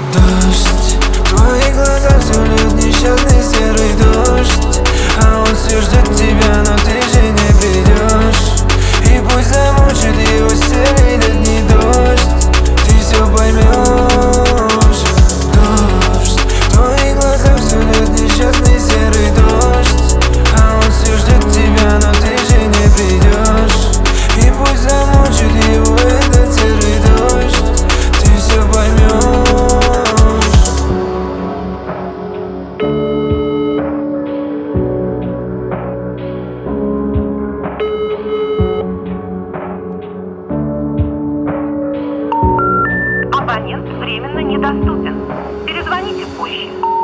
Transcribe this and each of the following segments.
Дождь, твои глаза все льют, несчастный серый дождь. А он все ждет тебя, но ты же не придешь. И пусть замучит его серый летний дождь, ты все поймешь. Дождь, в твоих глазах все льет, несчастный серый дождь. А он все ждет тебя, но ты же не придешь. И пусть замучит его этот серый дождь, ты все поймешь. Абонент временно недоступен. Перезвоните позже.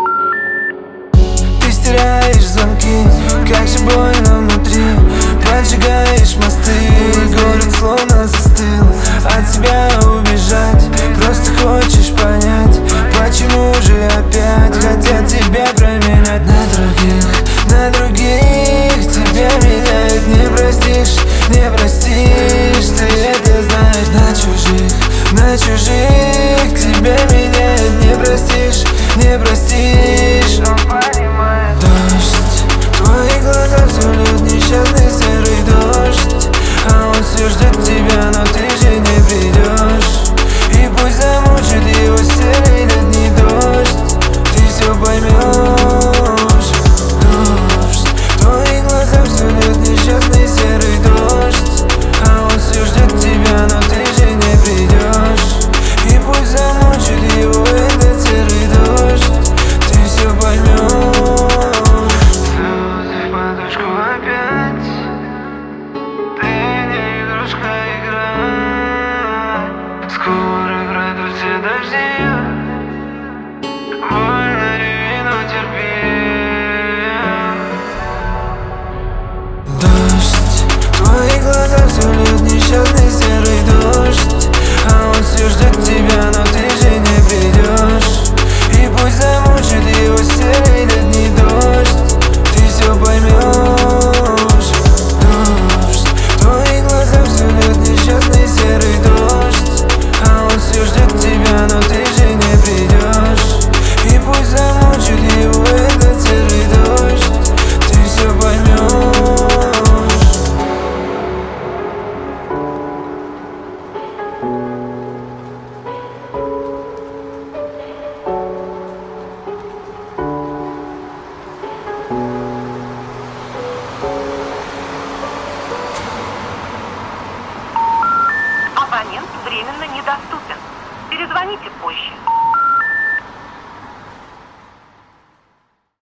Ты стираешь звонки, как же больно внутри. Поджигаешь мосты, город словно застыл. От тебя убежать, просто хочешь понять, почему же опять хотят тебя променять на других тебя меняют. Не простишь, не простишь, ты это знаешь. На чужих тебя меняют. Не простишь, не простишь, он понимает. Дождь, в твоих глазах все льет, несчастный серый дождь. А он все ждет тебя, но ты же не придешь. И пусть замучит его серый летний дождь, ты все поймешь. Дождь, в твоих глазах все льет, несчастный серый дождь. А он все ждет тебя, но ты же не придешь. И пусть замучит его этот серый дождь, ты все поймешь. Слезы в подушку опять, ты не игрушка, игра. Скоро пройдут все дожди, больно реви, но терпи. Дождь, в твоих глазах все льет, несчастный серый дождь. А он все ждет тебя, но ты же не придешь. И пусть замучит его серый летний дождь, ты все поймешь. Дождь, в твоих глазах все льет, несчастный серый дождь. А он все ждет тебя, но ты же не придешь. И пусть замучит его этот серый дождь, ты все поймешь. Абонент временно недоступен. Перезвоните позже.